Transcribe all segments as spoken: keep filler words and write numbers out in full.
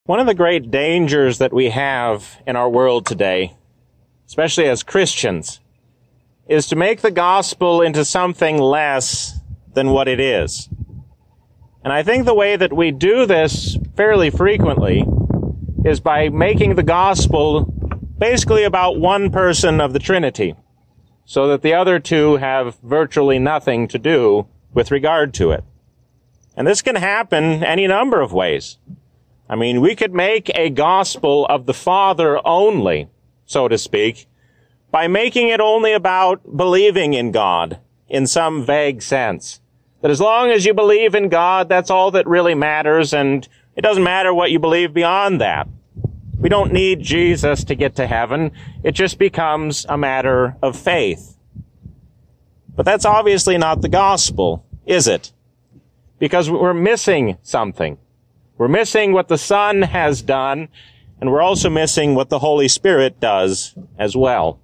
One of the great dangers that we have in our world today, especially as Christians, is to make the gospel into something less than what it is. And I think the way that we do this fairly frequently is by making the gospel basically about one person of the Trinity, so that the other two have virtually nothing to do with regard to it. And this can happen any number of ways. I mean, we could make a gospel of the Father only, so to speak, by making it only about believing in God in some vague sense. That as long as you believe in God, that's all that really matters, and it doesn't matter what you believe beyond that. We don't need Jesus to get to heaven. It just becomes a matter of faith. But that's obviously not the gospel, is it? Because we're missing something. We're missing what the Son has done, and we're also missing what the Holy Spirit does as well.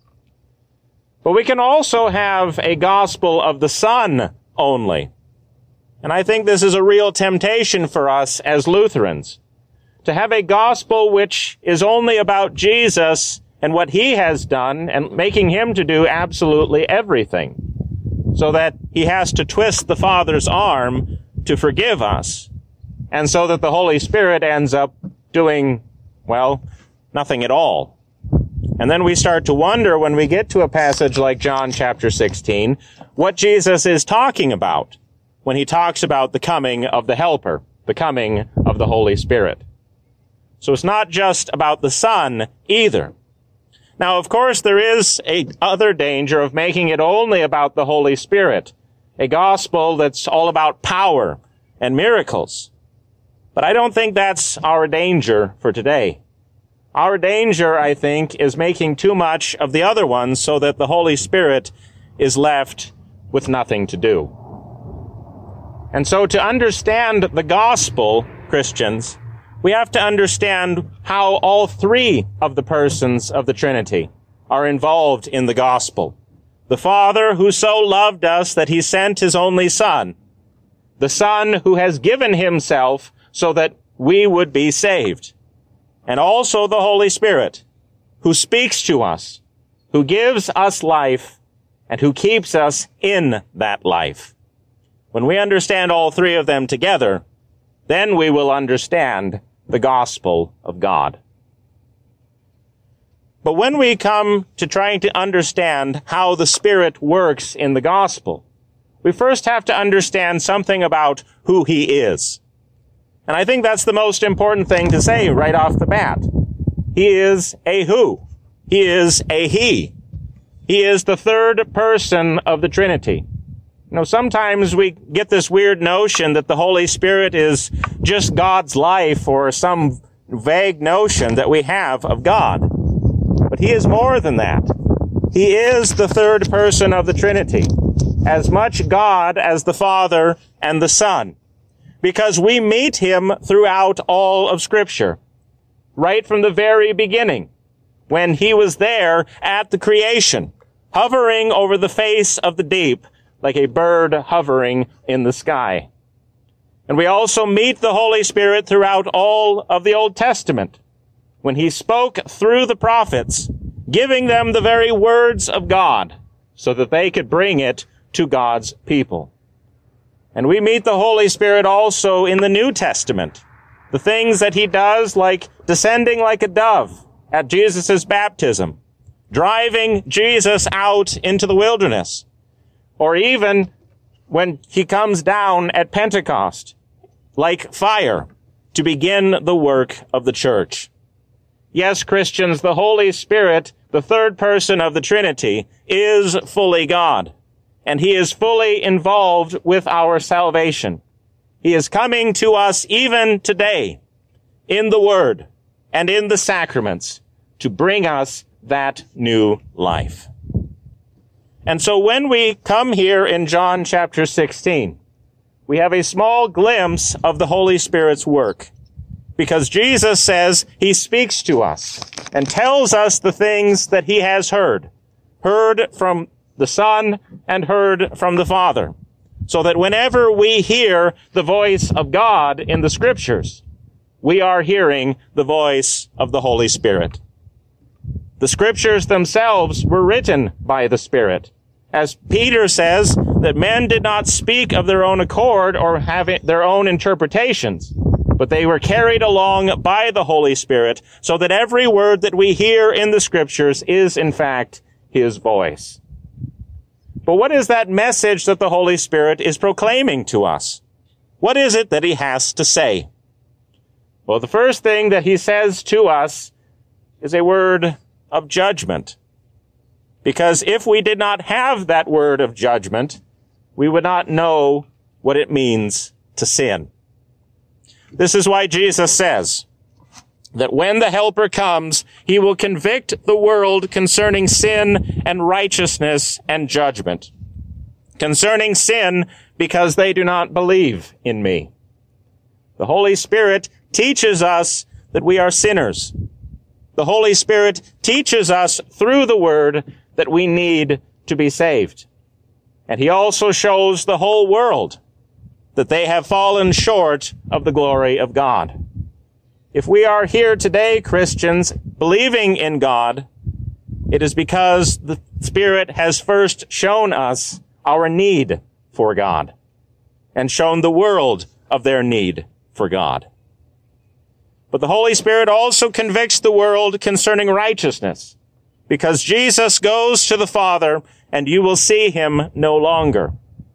But we can also have a gospel of the Son only. And I think this is a real temptation for us as Lutherans, to have a gospel which is only about Jesus and what he has done, and making him to do absolutely everything, so that he has to twist the Father's arm to forgive us, and so that the Holy Spirit ends up doing, well, nothing at all. And then we start to wonder, when we get to a passage like John chapter sixteen, what Jesus is talking about when he talks about the coming of the Helper, the coming of the Holy Spirit. So it's not just about the Son either. Now, of course, there is a other danger of making it only about the Holy Spirit, a gospel that's all about power and miracles. But I don't think that's our danger for today. Our danger, I think, is making too much of the other ones so that the Holy Spirit is left with nothing to do. And so to understand the gospel, Christians, we have to understand how all three of the persons of the Trinity are involved in the gospel. The Father, who so loved us that he sent his only Son. The Son, who has given himself so that we would be saved. And also the Holy Spirit, who speaks to us, who gives us life, and who keeps us in that life. When we understand all three of them together, then we will understand the gospel of God. But when we come to trying to understand how the Spirit works in the gospel, we first have to understand something about who he is. And I think that's the most important thing to say right off the bat. He is a who. He is a he. He is the third person of the Trinity. You know, sometimes we get this weird notion that the Holy Spirit is just God's life, or some vague notion that we have of God. But he is more than that. He is the third person of the Trinity, as much God as the Father and the Son, because we meet him throughout all of Scripture, right from the very beginning, when he was there at the creation, hovering over the face of the deep, like a bird hovering in the sky. And we also meet the Holy Spirit throughout all of the Old Testament, when he spoke through the prophets, giving them the very words of God, so that they could bring it to God's people. And we meet the Holy Spirit also in the New Testament, the things that he does, like descending like a dove at Jesus' baptism, driving Jesus out into the wilderness, or even when he comes down at Pentecost like fire to begin the work of the church. Yes, Christians, the Holy Spirit, the third person of the Trinity, is fully God, and he is fully involved with our salvation. He is coming to us even today in the Word and in the sacraments to bring us that new life. And so when we come here in John chapter sixteen, we have a small glimpse of the Holy Spirit's work, because Jesus says he speaks to us and tells us the things that he has heard, heard from the Son and heard from the Father, so that whenever we hear the voice of God in the Scriptures, we are hearing the voice of the Holy Spirit. The scriptures themselves were written by the Spirit. As Peter says, that men did not speak of their own accord or have their own interpretations, but they were carried along by the Holy Spirit, so that every word that we hear in the scriptures is, in fact, his voice. But what is that message that the Holy Spirit is proclaiming to us? What is it that he has to say? Well, the first thing that he says to us is a word of judgment. Because if we did not have that word of judgment, we would not know what it means to sin. This is why Jesus says that when the Helper comes, he will convict the world concerning sin and righteousness and judgment. Concerning sin, because they do not believe in me. The Holy Spirit teaches us that we are sinners. The Holy Spirit teaches us through the Word that we need to be saved. And he also shows the whole world that they have fallen short of the glory of God. If we are here today, Christians, believing in God, it is because the Spirit has first shown us our need for God and shown the world of their need for God. But the Holy Spirit also convicts the world concerning righteousness, because Jesus goes to the Father and you will see him no longer.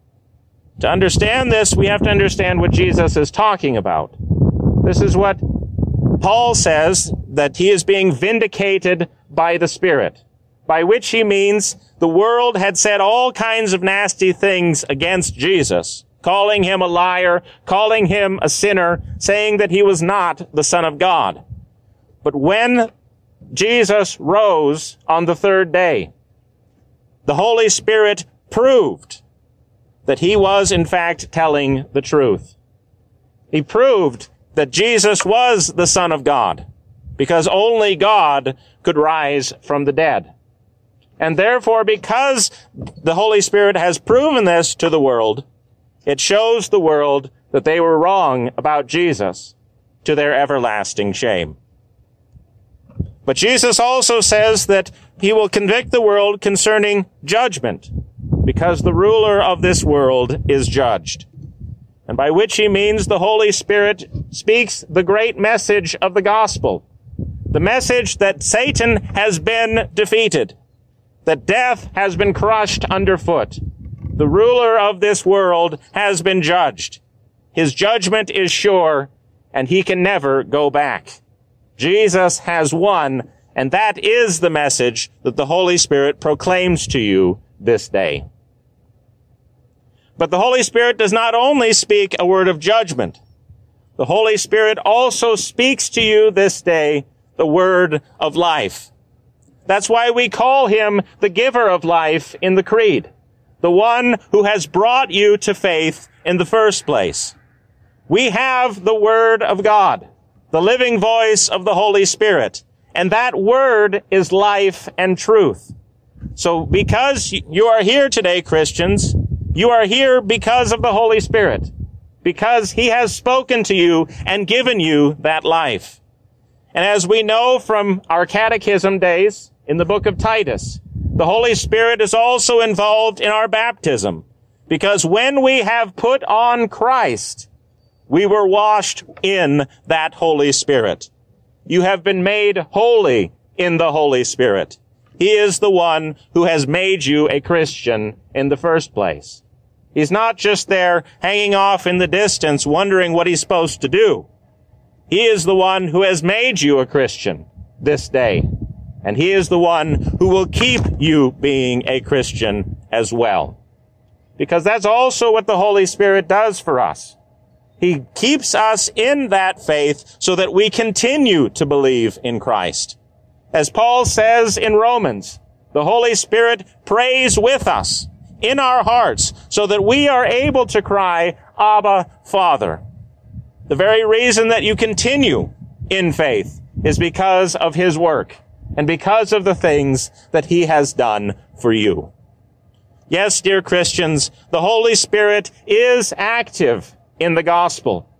To understand this, we have to understand what Jesus is talking about. This is what Paul says, that he is being vindicated by the Spirit, by which he means the world had said all kinds of nasty things against Jesus, calling him a liar, calling him a sinner, saying that he was not the Son of God. But when Jesus rose on the third day, the Holy Spirit proved that he was, in fact, telling the truth. He proved that Jesus was the Son of God, because only God could rise from the dead. And therefore, because the Holy Spirit has proven this to the world, it shows the world that they were wrong about Jesus, to their everlasting shame. But Jesus also says that he will convict the world concerning judgment, because the ruler of this world is judged. And by which he means the Holy Spirit speaks the great message of the gospel, the message that Satan has been defeated, that death has been crushed underfoot. The ruler of this world has been judged. His judgment is sure, and he can never go back. Jesus has won, and that is the message that the Holy Spirit proclaims to you this day. But the Holy Spirit does not only speak a word of judgment. The Holy Spirit also speaks to you this day the word of life. That's why we call him the giver of life in the Creed, the one who has brought you to faith in the first place. We have the Word of God, the living voice of the Holy Spirit, and that Word is life and truth. So because you are here today, Christians, you are here because of the Holy Spirit, because he has spoken to you and given you that life. And as we know from our catechism days in the book of Titus, the Holy Spirit is also involved in our baptism, because when we have put on Christ, we were washed in that Holy Spirit. You have been made holy in the Holy Spirit. He is the one who has made you a Christian in the first place. He's not just there hanging off in the distance wondering what he's supposed to do. He is the one who has made you a Christian this day. And he is the one who will keep you being a Christian as well. Because that's also what the Holy Spirit does for us. He keeps us in that faith so that we continue to believe in Christ. As Paul says in Romans, the Holy Spirit prays with us in our hearts so that we are able to cry, Abba, Father. The very reason that you continue in faith is because of his work and because of the things that he has done for you. Yes, dear Christians, the Holy Spirit is active in the gospel.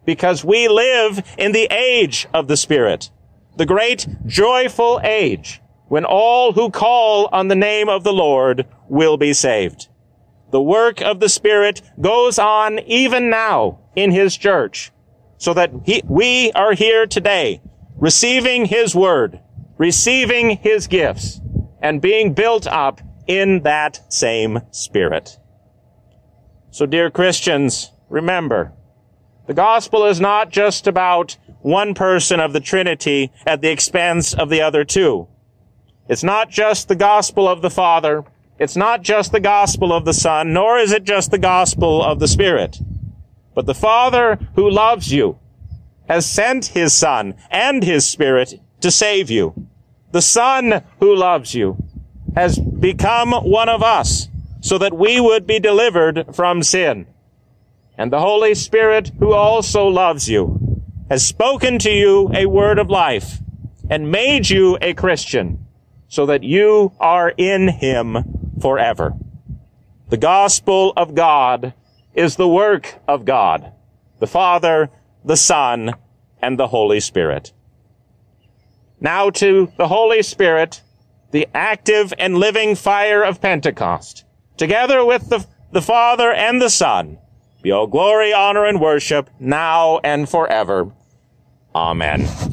because we live in the age of the Spirit, the great joyful age when all who call on the name of the Lord will be saved. The work of the Spirit goes on even now in his church, so that he, we are here today receiving his word, receiving his gifts, and being built up in that same Spirit. So, dear Christians, remember, the gospel is not just about one person of the Trinity at the expense of the other two. It's not just the gospel of the Father. It's not just the gospel of the Son, nor is it just the gospel of the Spirit. But the Father who loves you has sent his Son and his Spirit to save you. The Son who loves you has become one of us so that we would be delivered from sin. And the Holy Spirit, who also loves you, has spoken to you a word of life and made you a Christian so that you are in him forever. The gospel of God is the work of God, the Father, the Son, and the Holy Spirit. Now to the Holy Spirit, the active and living fire of Pentecost, together with the, the Father and the Son, be all glory, honor, and worship, now and forever. Amen.